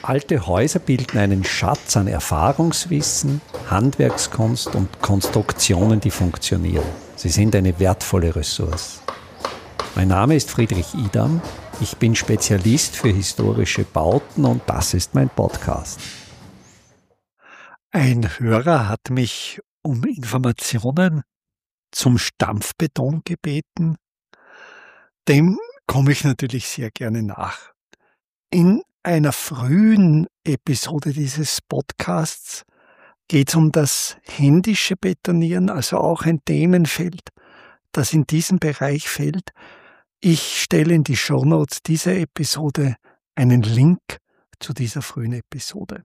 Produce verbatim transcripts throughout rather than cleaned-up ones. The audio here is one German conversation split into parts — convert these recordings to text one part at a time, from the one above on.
Alte Häuser bilden einen Schatz an Erfahrungswissen, Handwerkskunst und Konstruktionen, die funktionieren. Sie sind eine wertvolle Ressource. Mein Name ist Friedrich Idam. Ich bin Spezialist für historische Bauten und das ist mein Podcast. Ein Hörer hat mich um Informationen zum Stampfbeton gebeten. Dem komme ich natürlich sehr gerne nach. In einer frühen Episode dieses Podcasts geht es um das händische Betonieren, also auch ein Themenfeld, das in diesen Bereich fällt. Ich stelle in die Shownotes dieser Episode einen Link zu dieser frühen Episode.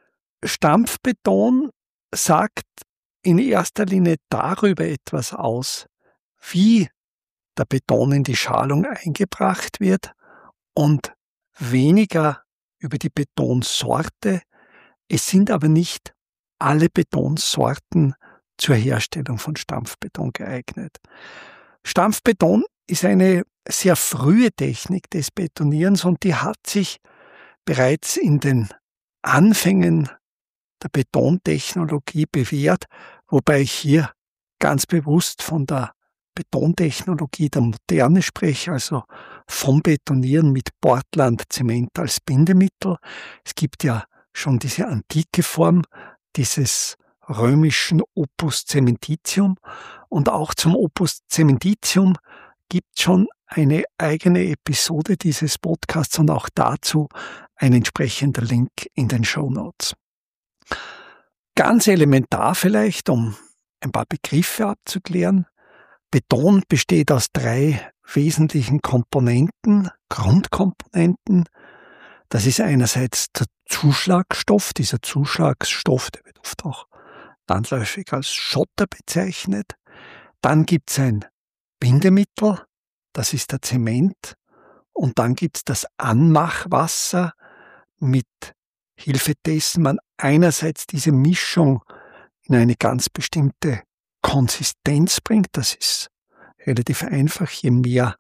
Stampfbeton sagt in erster Linie darüber etwas aus, wie der Beton in die Schalung eingebracht wird und weniger über die Betonsorte. Es sind aber nicht alle Betonsorten zur Herstellung von Stampfbeton geeignet. Stampfbeton ist eine sehr frühe Technik des Betonierens und die hat sich bereits in den Anfängen der Betontechnologie bewährt, wobei ich hier ganz bewusst von der Betontechnologie der Moderne spreche, also vom Betonieren mit Portland-Zement als Bindemittel. Es gibt ja schon diese antike Form dieses römischen Opus Caementitium und auch zum Opus Caementitium gibt es schon eine eigene Episode dieses Podcasts und auch dazu ein entsprechender Link in den Shownotes. Ganz elementar vielleicht, um ein paar Begriffe abzuklären. Beton besteht aus drei wesentlichen Komponenten, Grundkomponenten. Das ist einerseits der Zuschlagstoff. Dieser Zuschlagstoff, der wird oft auch landläufig als Schotter bezeichnet. Dann gibt es ein Bindemittel, das ist der Zement. Und dann gibt es das Anmachwasser, mit Hilfe dessen man einerseits diese Mischung in eine ganz bestimmte Konsistenz bringt. Das ist relativ einfach. Je mehr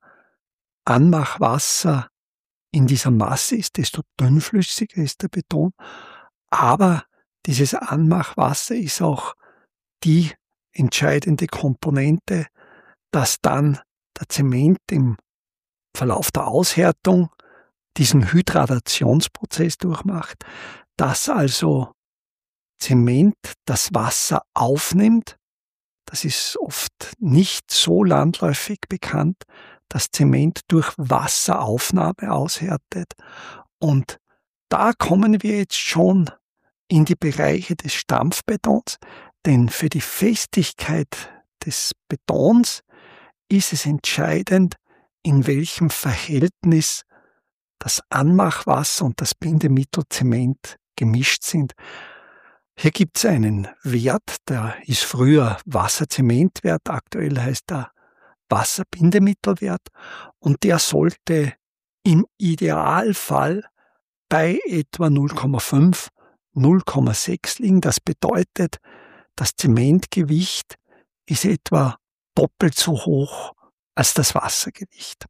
Anmachwasser in dieser Masse ist, desto dünnflüssiger ist der Beton. Aber dieses Anmachwasser ist auch die entscheidende Komponente, dass dann der Zement im Verlauf der Aushärtung diesen Hydratationsprozess durchmacht, dass also Zement das Wasser aufnimmt. Das ist oft nicht so landläufig bekannt, dass Zement durch Wasseraufnahme aushärtet. Und da kommen wir jetzt schon in die Bereiche des Stampfbetons, denn für die Festigkeit des Betons ist es entscheidend, in welchem Verhältnis das Anmachwasser und das Bindemittel Zement gemischt sind. Hier gibt es einen Wert, der ist früher Wasser-Zement-Wert, aktuell heißt er Wasser-Bindemittelwert und der sollte im Idealfall bei etwa null Komma fünf, null Komma sechs liegen. Das bedeutet, das Zementgewicht ist etwa doppelt so hoch als das Wassergewicht.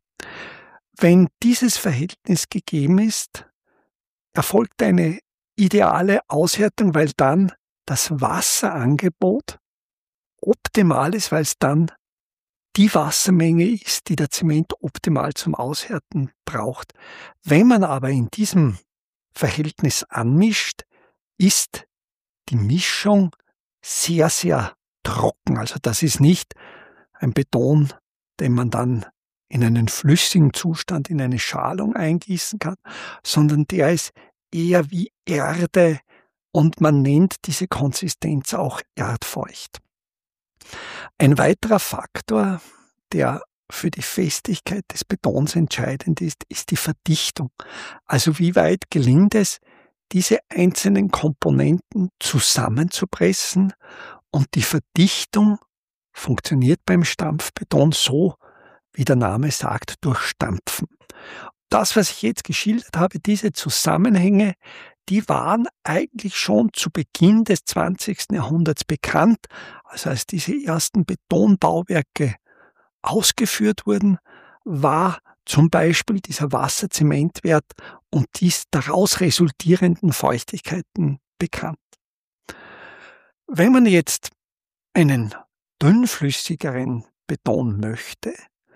Wenn dieses Verhältnis gegeben ist, erfolgt eine ideale Aushärtung, weil dann das Wasserangebot optimal ist, weil es dann die Wassermenge ist, die der Zement optimal zum Aushärten braucht. Wenn man aber in diesem Verhältnis anmischt, ist die Mischung sehr, sehr trocken. Also das ist nicht ein Beton, den man dann in einen flüssigen Zustand, in eine Schalung eingießen kann, sondern der ist eher wie Erde und man nennt diese Konsistenz auch erdfeucht. Ein weiterer Faktor, der für die Festigkeit des Betons entscheidend ist, ist die Verdichtung. Also wie weit gelingt es, diese einzelnen Komponenten zusammenzupressen und die Verdichtung funktioniert beim Stampfbeton so, wie der Name sagt, durch Stampfen. Das, was ich jetzt geschildert habe, diese Zusammenhänge, die waren eigentlich schon zu Beginn des zwanzigsten Jahrhunderts bekannt. Also als diese ersten Betonbauwerke ausgeführt wurden, war zum Beispiel dieser Wasserzementwert und die daraus resultierenden Feuchtigkeiten bekannt. Wenn man jetzt einen dünnflüssigeren Beton möchte,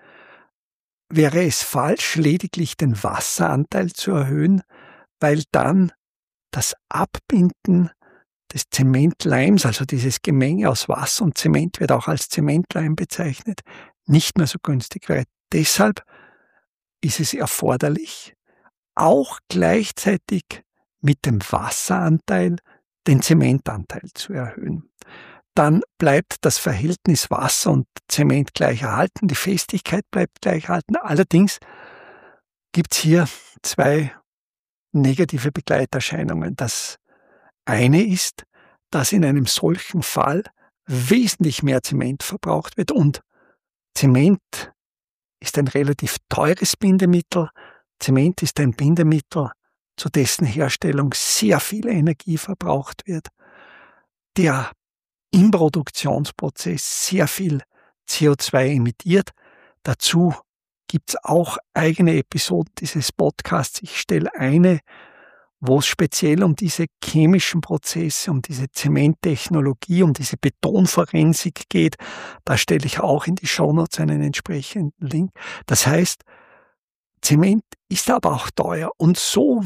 wäre es falsch, lediglich den Wasseranteil zu erhöhen, weil dann das Abbinden des Zementleims, also dieses Gemenge aus Wasser und Zement wird auch als Zementleim bezeichnet, nicht mehr so günstig wäre. Deshalb ist es erforderlich, auch gleichzeitig mit dem Wasseranteil den Zementanteil zu erhöhen. Dann bleibt das Verhältnis Wasser und Zement gleich erhalten, die Festigkeit bleibt gleich erhalten. Allerdings gibt es hier zwei negative Begleiterscheinungen. Das eine ist, dass in einem solchen Fall wesentlich mehr Zement verbraucht wird und Zement ist ein relativ teures Bindemittel. Zement ist ein Bindemittel, zu dessen Herstellung sehr viel Energie verbraucht wird, der im Produktionsprozess sehr viel C O zwei emittiert. Dazu gibt es auch eigene Episoden dieses Podcasts. Ich stelle eine, wo es speziell um diese chemischen Prozesse, um diese Zementtechnologie, um diese Betonforensik geht. Da stelle ich auch in die Shownotes einen entsprechenden Link. Das heißt, Zement ist aber auch teuer und so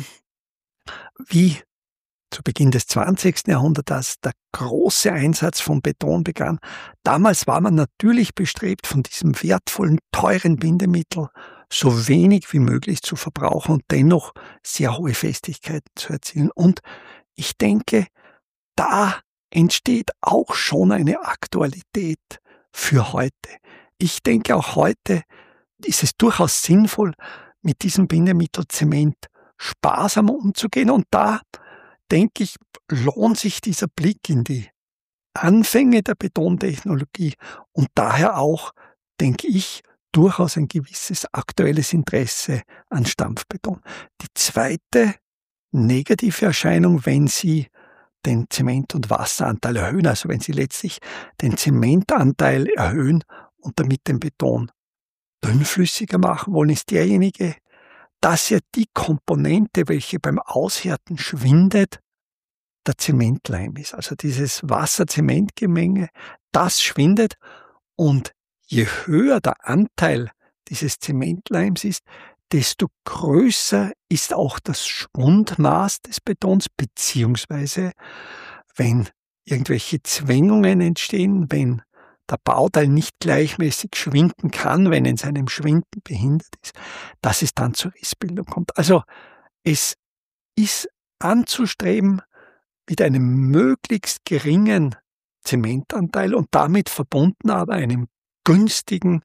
wie zu Beginn des zwanzigsten Jahrhunderts, als der große Einsatz von Beton begann. Damals war man natürlich bestrebt, von diesem wertvollen, teuren Bindemittel so wenig wie möglich zu verbrauchen und dennoch sehr hohe Festigkeiten zu erzielen. Und ich denke, da entsteht auch schon eine Aktualität für heute. Ich denke, auch heute ist es durchaus sinnvoll, mit diesem Bindemittel Zement sparsam umzugehen. Und da denke ich, lohnt sich dieser Blick in die Anfänge der Betontechnologie und daher auch, denke ich, durchaus ein gewisses aktuelles Interesse an Stampfbeton. Die zweite negative Erscheinung, wenn Sie den Zement- und Wasseranteil erhöhen, also wenn Sie letztlich den Zementanteil erhöhen und damit den Beton dünnflüssiger machen wollen, ist derjenige, dass ja die Komponente, welche beim Aushärten schwindet, der Zementleim ist. Also dieses Wasser-Zement-Gemenge, das schwindet und je höher der Anteil dieses Zementleims ist, desto größer ist auch das Schwundmaß des Betons, beziehungsweise wenn irgendwelche Zwängungen entstehen, wenn der Bauteil nicht gleichmäßig schwinden kann, wenn er in seinem Schwinden behindert ist, dass es dann zur Rissbildung kommt. Also es ist anzustreben, mit einem möglichst geringen Zementanteil und damit verbunden aber einem günstigen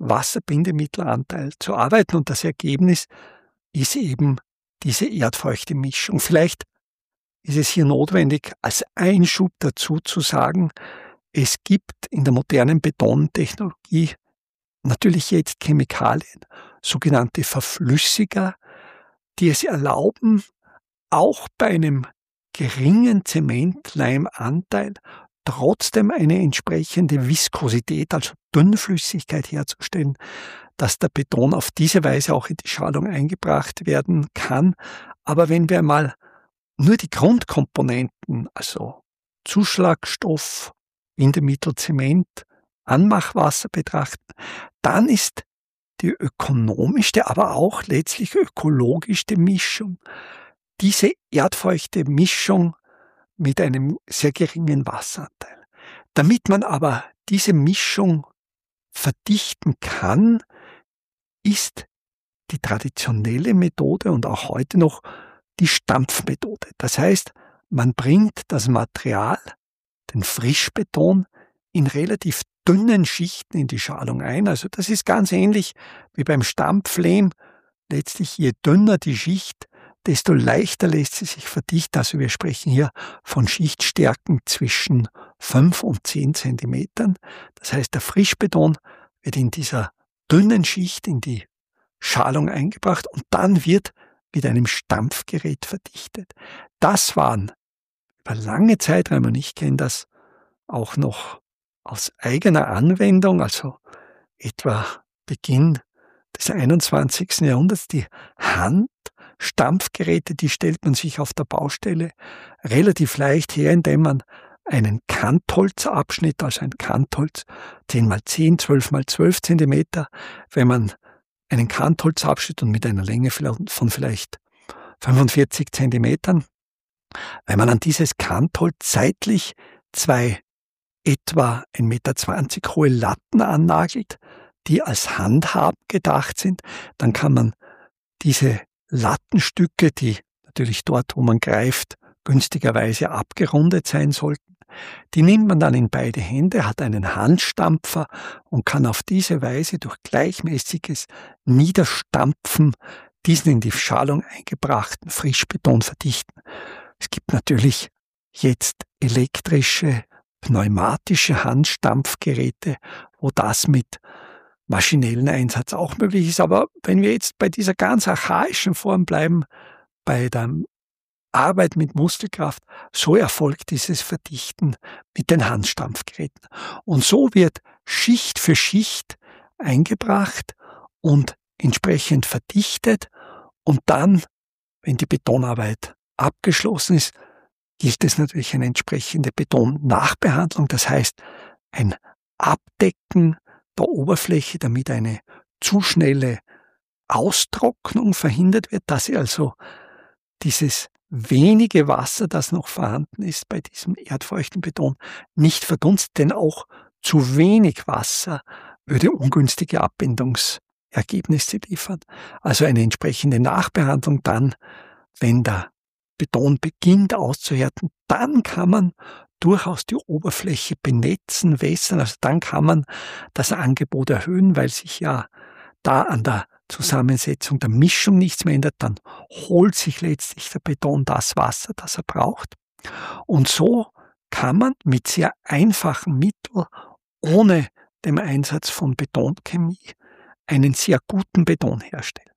Wasserbindemittelanteil zu arbeiten. Und das Ergebnis ist eben diese erdfeuchte Mischung. Vielleicht ist es hier notwendig, als Einschub dazu zu sagen, es gibt in der modernen Betontechnologie natürlich jetzt Chemikalien, sogenannte Verflüssiger, die es erlauben, auch bei einem geringen Zementleimanteil trotzdem eine entsprechende Viskosität, also Dünnflüssigkeit herzustellen, dass der Beton auf diese Weise auch in die Schalung eingebracht werden kann. Aber wenn wir mal nur die Grundkomponenten, also Zuschlagstoff, Bindemittel, Zement, Anmachwasser betrachten, dann ist die ökonomischste, aber auch letztlich ökologischste Mischung diese erdfeuchte Mischung mit einem sehr geringen Wasseranteil. Damit man aber diese Mischung verdichten kann, ist die traditionelle Methode und auch heute noch die Stampfmethode. Das heißt, man bringt das Material, den Frischbeton, in relativ dünnen Schichten in die Schalung ein. Also das ist ganz ähnlich wie beim Stampflehm. Letztlich je dünner die Schicht, desto leichter lässt sie sich verdichten. Also wir sprechen hier von Schichtstärken zwischen fünf und zehn Zentimetern. Das heißt, der Frischbeton wird in dieser dünnen Schicht in die Schalung eingebracht und dann wird mit einem Stampfgerät verdichtet. Das waren über lange Zeiträume, und ich kenne das auch noch aus eigener Anwendung, also etwa Beginn des einundzwanzigsten Jahrhunderts, die Handstampfgeräte, die stellt man sich auf der Baustelle relativ leicht her, indem man einen Kantholzabschnitt, also ein Kantholz zehn mal zehn, zwölf mal zwölf Zentimeter, wenn man einen Kantholzabschnitt und mit einer Länge von vielleicht fünfundvierzig Zentimetern, wenn man an dieses Kantholz seitlich zwei etwa ein Meter zwanzig hohe Latten annagelt, die als Handhaben gedacht sind, dann kann man diese Lattenstücke, die natürlich dort, wo man greift, günstigerweise abgerundet sein sollten, die nimmt man dann in beide Hände, hat einen Handstampfer und kann auf diese Weise durch gleichmäßiges Niederstampfen diesen in die Schalung eingebrachten Frischbeton verdichten. Es gibt natürlich jetzt elektrische, pneumatische Handstampfgeräte, wo das mit maschinellen Einsatz auch möglich ist. Aber wenn wir jetzt bei dieser ganz archaischen Form bleiben, bei der Arbeit mit Muskelkraft, so erfolgt dieses Verdichten mit den Handstampfgeräten. Und so wird Schicht für Schicht eingebracht und entsprechend verdichtet. Und dann, wenn die Betonarbeit abgeschlossen ist, gilt es natürlich eine entsprechende Betonnachbehandlung. Das heißt, ein Abdecken der Oberfläche, damit eine zu schnelle Austrocknung verhindert wird, dass sie also dieses wenige Wasser, das noch vorhanden ist bei diesem erdfeuchten Beton, nicht verdunstet, denn auch zu wenig Wasser würde ungünstige Abbindungsergebnisse liefern. Also eine entsprechende Nachbehandlung dann, wenn der Beton beginnt auszuhärten, dann kann man durchaus die Oberfläche benetzen, wässern, also dann kann man das Angebot erhöhen, weil sich ja da an der Zusammensetzung der Mischung nichts mehr ändert, dann holt sich letztlich der Beton das Wasser, das er braucht. Und so kann man mit sehr einfachen Mitteln, ohne dem Einsatz von Betonchemie, einen sehr guten Beton herstellen.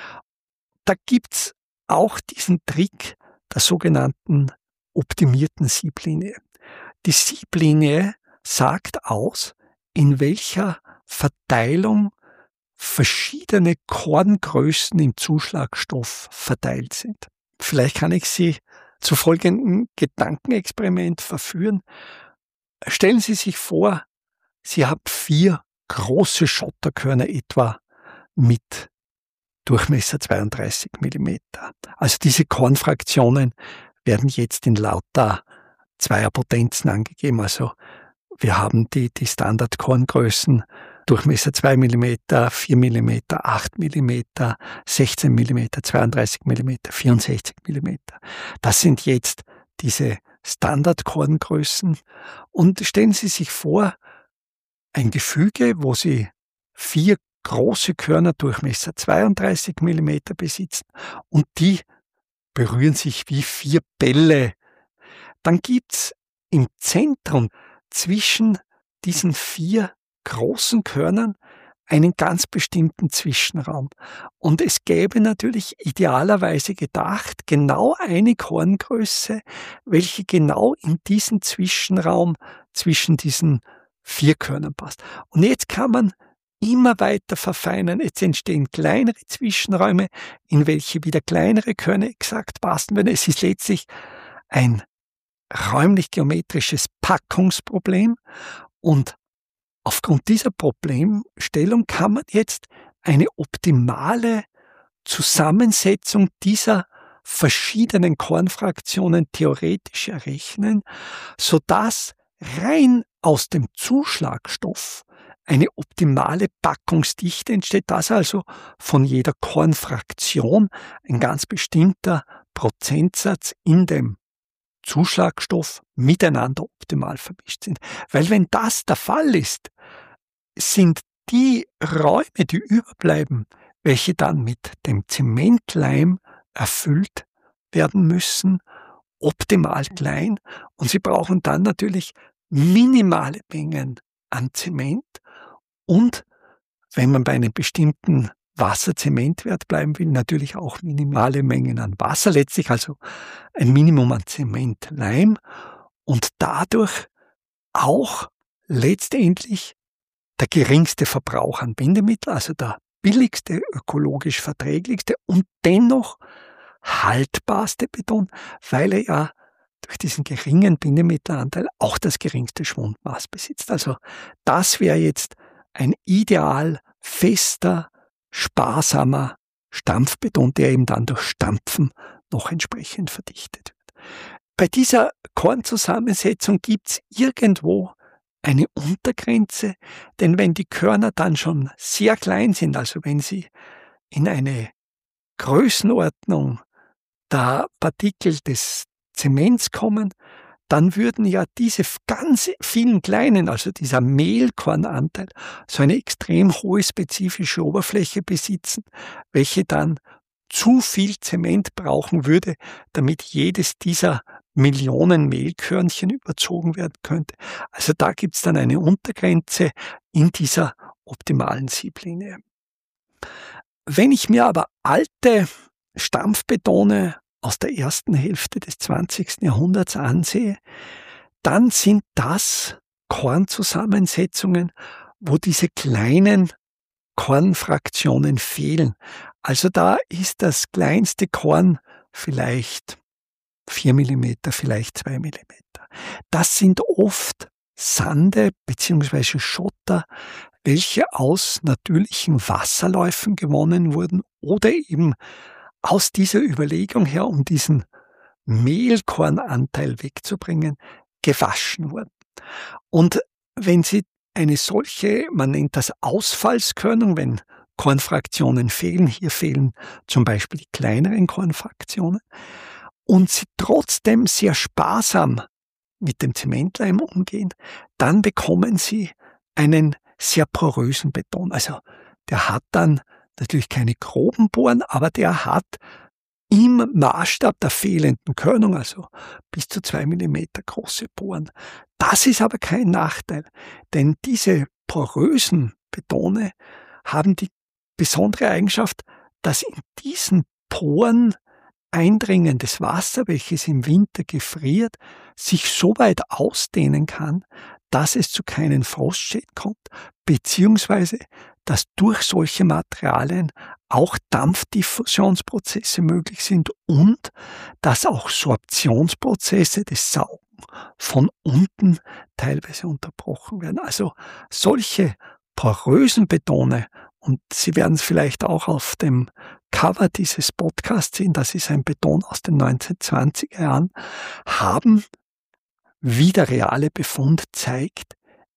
Da gibt's auch diesen Trick der sogenannten optimierten Sieblinie. Die Sieblinie sagt aus, in welcher Verteilung verschiedene Korngrößen im Zuschlagstoff verteilt sind. Vielleicht kann ich Sie zu folgendem Gedankenexperiment verführen. Stellen Sie sich vor, Sie haben vier große Schotterkörner etwa mit Durchmesser zweiunddreißig Millimeter. Also diese Kornfraktionen werden jetzt in lauter Zweierpotenzen angegeben. Also wir haben die, die Standardkorngrößen Durchmesser zwei Millimeter, vier Millimeter, acht Millimeter, sechzehn Millimeter, zweiunddreißig Millimeter, vierundsechzig Millimeter. Das sind jetzt diese Standardkorngrößen. Und stellen Sie sich vor, ein Gefüge, wo Sie vier große Körner Durchmesser zweiunddreißig Millimeter besitzen und die berühren sich wie vier Bälle. Dann gibt's im Zentrum zwischen diesen vier großen Körnern einen ganz bestimmten Zwischenraum. Und es gäbe natürlich idealerweise gedacht genau eine Korngröße, welche genau in diesen Zwischenraum zwischen diesen vier Körnern passt. Und jetzt kann man immer weiter verfeinern. Jetzt entstehen kleinere Zwischenräume, in welche wieder kleinere Körner exakt passen würden. Es ist letztlich ein räumlich-geometrisches Packungsproblem und aufgrund dieser Problemstellung kann man jetzt eine optimale Zusammensetzung dieser verschiedenen Kornfraktionen theoretisch errechnen, sodass rein aus dem Zuschlagstoff eine optimale Packungsdichte entsteht, dass also von jeder Kornfraktion ein ganz bestimmter Prozentsatz in dem Zuschlagstoff miteinander optimal vermischt sind. Weil wenn das der Fall ist, sind die Räume, die überbleiben, welche dann mit dem Zementleim erfüllt werden müssen, optimal klein und Sie brauchen dann natürlich minimale Mengen an Zement und, wenn man bei einem bestimmten Wasser-Zementwert bleiben will, natürlich auch minimale Mengen an Wasser, letztlich also ein Minimum an Zementleim und dadurch auch letztendlich der geringste Verbrauch an Bindemittel, also der billigste, ökologisch verträglichste und dennoch haltbarste Beton, weil er ja durch diesen geringen Bindemittelanteil auch das geringste Schwundmaß besitzt. Also das wäre jetzt ein ideal fester, sparsamer Stampfbeton, der eben dann durch Stampfen noch entsprechend verdichtet wird. Bei dieser Kornzusammensetzung gibt es irgendwo eine Untergrenze, denn wenn die Körner dann schon sehr klein sind, also wenn sie in eine Größenordnung der Partikel des Zements kommen, dann würden ja diese ganz vielen kleinen, also dieser Mehlkornanteil, so eine extrem hohe spezifische Oberfläche besitzen, welche dann zu viel Zement brauchen würde, damit jedes dieser Millionen Mehlkörnchen überzogen werden könnte. Also da gibt es dann eine Untergrenze in dieser optimalen Sieblinie. Wenn ich mir aber alte Stampfbetone aus der ersten Hälfte des zwanzigsten Jahrhunderts ansehe, dann sind das Kornzusammensetzungen, wo diese kleinen Kornfraktionen fehlen. Also da ist das kleinste Korn vielleicht vier Millimeter, vielleicht zwei Millimeter. Das sind oft Sande bzw. Schotter, welche aus natürlichen Wasserläufen gewonnen wurden oder eben aus dieser Überlegung her, um diesen Mehlkornanteil wegzubringen, gewaschen wurden. Und wenn Sie eine solche, man nennt das Ausfallskörnung, wenn Kornfraktionen fehlen, hier fehlen zum Beispiel die kleineren Kornfraktionen, und Sie trotzdem sehr sparsam mit dem Zementleim umgehen, dann bekommen Sie einen sehr porösen Beton. Also der hat dann natürlich keine groben Poren, aber der hat im Maßstab der fehlenden Körnung, also bis zu zwei Millimeter große Poren. Das ist aber kein Nachteil, denn diese porösen Betone haben die besondere Eigenschaft, dass in diesen Poren eindringendes Wasser, welches im Winter gefriert, sich so weit ausdehnen kann, dass es zu keinen Frostschäden kommt, beziehungsweise dass durch solche Materialien auch Dampfdiffusionsprozesse möglich sind und dass auch Sorptionsprozesse des Saugen von unten teilweise unterbrochen werden. Also solche porösen Betone, und Sie werden es vielleicht auch auf dem Cover dieses Podcasts sehen, das ist ein Beton aus den neunzehnhundertzwanziger Jahren, haben, wie der reale Befund zeigt,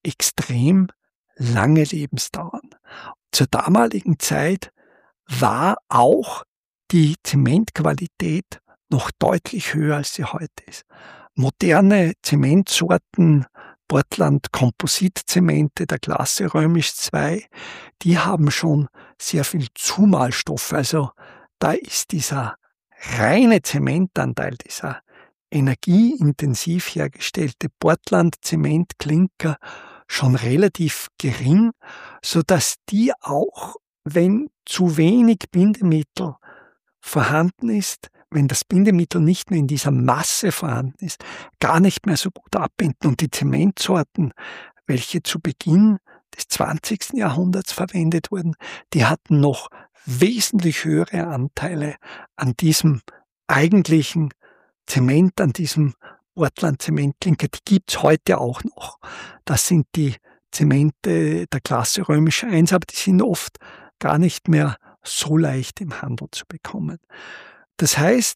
extrem lange Lebensdauern. Zur damaligen Zeit war auch die Zementqualität noch deutlich höher, als sie heute ist. Moderne Zementsorten, Portland Kompositzemente der Klasse Römisch zwei, die haben schon sehr viel Zumalstoffe. Also da ist dieser reine Zementanteil, dieser energieintensiv hergestellte Portland-Zement-Klinker schon relativ gering, so dass die auch, wenn zu wenig Bindemittel vorhanden ist, wenn das Bindemittel nicht mehr in dieser Masse vorhanden ist, gar nicht mehr so gut abbinden. Und die Zementsorten, welche zu Beginn des zwanzigsten Jahrhunderts verwendet wurden, die hatten noch wesentlich höhere Anteile an diesem eigentlichen Zement, an diesem Portland-Zementklinker. Die gibt's heute auch noch. Das sind die Zemente der Klasse Römisch eins, aber die sind oft gar nicht mehr so leicht im Handel zu bekommen. Das heißt,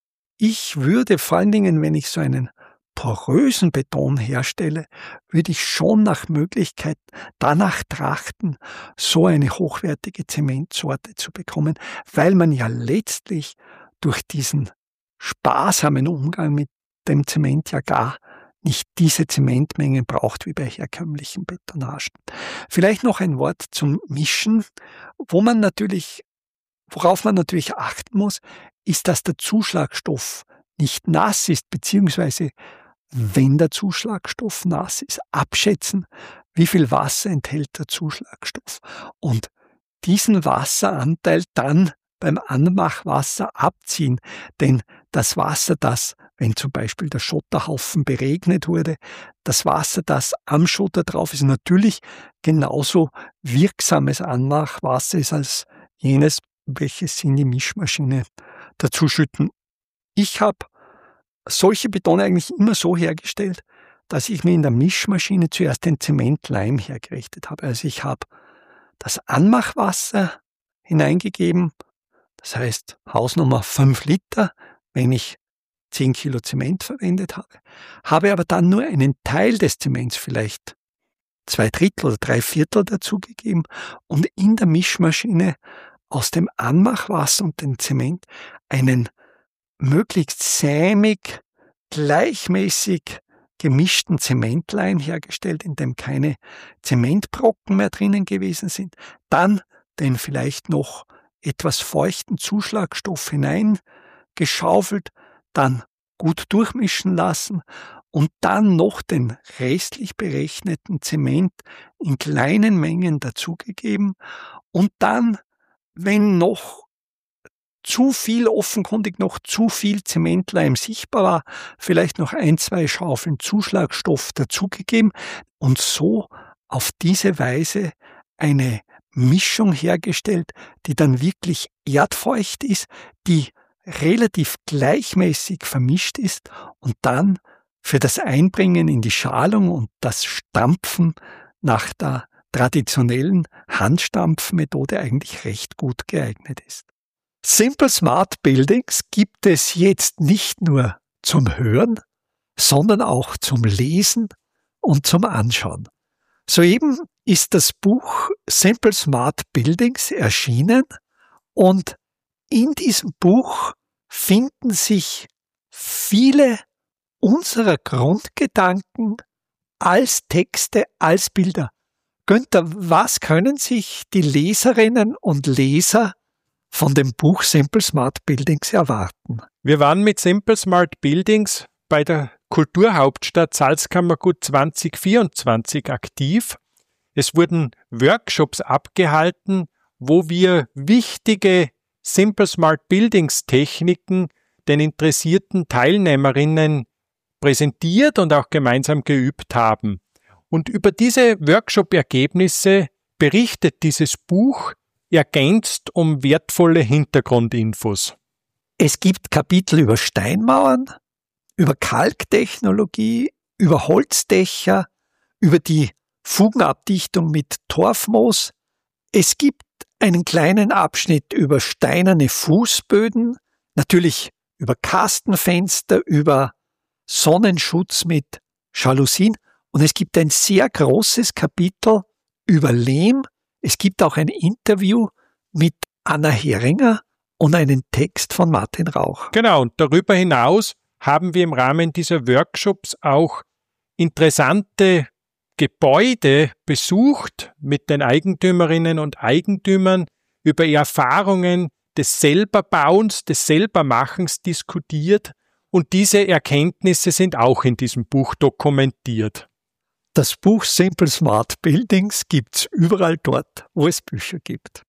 ich würde vor allen Dingen, wenn ich so einen porösen Beton herstelle, würde ich schon nach Möglichkeit danach trachten, so eine hochwertige Zementsorte zu bekommen, weil man ja letztlich durch diesen sparsamen Umgang mit dem Zement ja gar nicht diese Zementmengen braucht wie bei herkömmlichen Betonagen. Vielleicht noch ein Wort zum Mischen, wo man natürlich, worauf man natürlich achten muss, ist, dass der Zuschlagstoff nicht nass ist, beziehungsweise wenn der Zuschlagstoff nass ist, abschätzen, wie viel Wasser enthält der Zuschlagstoff und diesen Wasseranteil dann beim Anmachwasser abziehen, denn das Wasser, das, wenn zum Beispiel der Schotterhaufen beregnet wurde, das Wasser, das am Schotter drauf ist, natürlich genauso wirksames Anmachwasser ist als jenes, welches Sie in die Mischmaschine dazuschütten. Ich habe solche Betone eigentlich immer so hergestellt, dass ich mir in der Mischmaschine zuerst den Zementleim hergerichtet habe. Also ich habe das Anmachwasser hineingegeben, das heißt Hausnummer fünf Liter, wenn ich zehn Kilo Zement verwendet habe, habe aber dann nur einen Teil des Zements, vielleicht zwei Drittel oder drei Viertel dazugegeben und in der Mischmaschine aus dem Anmachwasser und dem Zement einen möglichst sämig, gleichmäßig gemischten Zementleim hergestellt, in dem keine Zementbrocken mehr drinnen gewesen sind. Dann den vielleicht noch etwas feuchten Zuschlagstoff hineingeschaufelt, dann gut durchmischen lassen und dann noch den restlich berechneten Zement in kleinen Mengen dazugegeben und dann, wenn noch zu viel, offenkundig noch zu viel Zementleim sichtbar war, vielleicht noch ein, zwei Schaufeln Zuschlagstoff dazugegeben und so auf diese Weise eine Mischung hergestellt, die dann wirklich erdfeucht ist, die relativ gleichmäßig vermischt ist und dann für das Einbringen in die Schalung und das Stampfen nach der traditionellen Handstampfmethode eigentlich recht gut geeignet ist. Simple Smart Buildings gibt es jetzt nicht nur zum Hören, sondern auch zum Lesen und zum Anschauen. Soeben ist das Buch Simple Smart Buildings erschienen und in diesem Buch finden sich viele unserer Grundgedanken als Texte, als Bilder. Günther, was können sich die Leserinnen und Leser von dem Buch Simple Smart Buildings erwarten? Wir waren mit Simple Smart Buildings bei der Kulturhauptstadt Salzkammergut zwanzig vierundzwanzig aktiv. Es wurden Workshops abgehalten, wo wir wichtige Simple Smart Buildings Techniken den interessierten Teilnehmerinnen präsentiert und auch gemeinsam geübt haben. Und über diese Workshop-Ergebnisse berichtet dieses Buch, ergänzt um wertvolle Hintergrundinfos. Es gibt Kapitel über Steinmauern, über Kalktechnologie, über Holzdächer, über die Fugenabdichtung mit Torfmoos. Es gibt einen kleinen Abschnitt über steinerne Fußböden, natürlich über Kastenfenster, über Sonnenschutz mit Jalousien und es gibt ein sehr großes Kapitel über Lehm. Es gibt auch ein Interview mit Anna Heringer und einen Text von Martin Rauch. Genau, und darüber hinaus haben wir im Rahmen dieser Workshops auch interessante Gebäude besucht, mit den Eigentümerinnen und Eigentümern über Erfahrungen des Selberbauens, des Selbermachens diskutiert und diese Erkenntnisse sind auch in diesem Buch dokumentiert. Das Buch Simple Smart Buildings gibt's überall dort, wo es Bücher gibt.